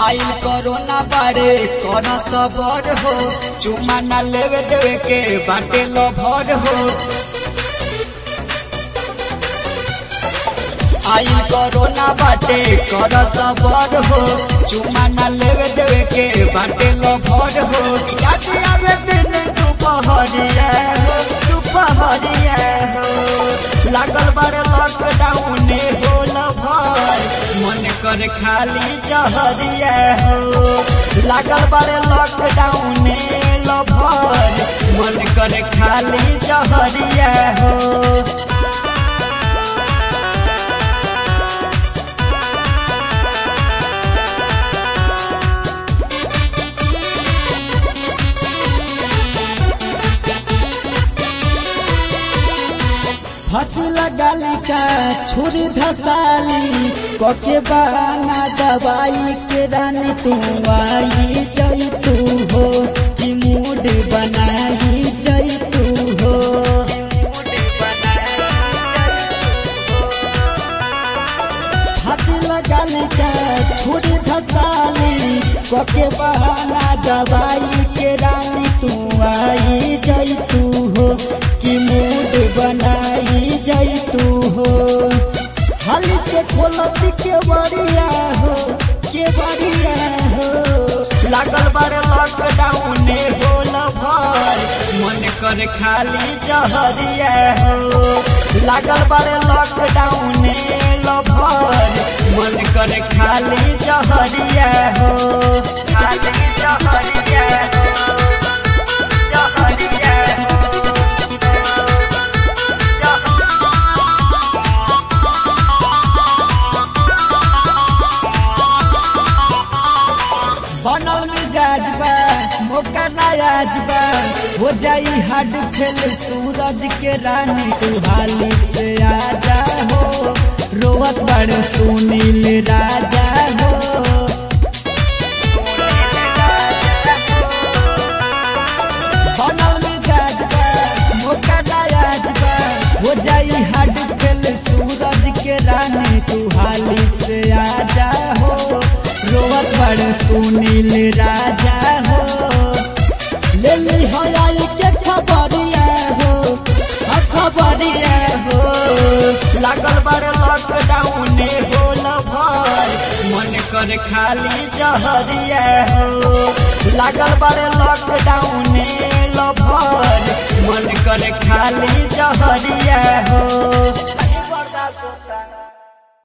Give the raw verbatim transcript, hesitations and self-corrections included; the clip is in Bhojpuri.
आइल कोरोना बारे कर सबर हो, चुमा न लेवे देवे के बाटे लभर हो। आइल कोरोना बाटे कर सबर हो, चुमा न लेवे देवे के बाटे लभर हो। याद आवे दिन दुपहरिया हो, दुपहरिया हो, लागल बारे लॉकडाउन हो लभर, मन कर खाली जहरिया हो। लागल बारे लॉकडाउन लभर, मन कर खाली जहरिया हो। फांसी लगाली का छुरी धसाली कके बहाना दवाई के रानी तू आई जई तू हो, कि मूड बनाई जई तू हो। फांसी लगाली का छुरी धसाली कके बहाना दवाई के रानी तू आई जई तू हो, कि मूड बनाई जई तू हो। हाली से खोलती के बड़िया हो, के बड़िया हो, लागल बारे लॉकडाउन हो लभर, मन कर खाली जहरिया हो। लागल बारे लॉकडाउन लभर, मन कर खाली जहरिया हो, खाली जहरिया हो, जहरिया हो। बनल मिजाज बा मौका नायाज बा, हो जाई हड फेल सूरज के रानी तू हाली से आजा हो। रोवत बड़ सुनील राजा हो, बनल मिजाज बा मौका नायाज बा, हो जाई हड फेल सूरज के रानी तू हाली से आजा हो। रोवत बड़ सुनील राजा हो, ले ली हो आई के खबरिया हो, खबरिया हो। लागल बड़ लॉकडाउन हो लभर, मन कर खाली जहरिया हो। लागल बड़ लॉकडाउन लभर, मन कर खाली जहरिया।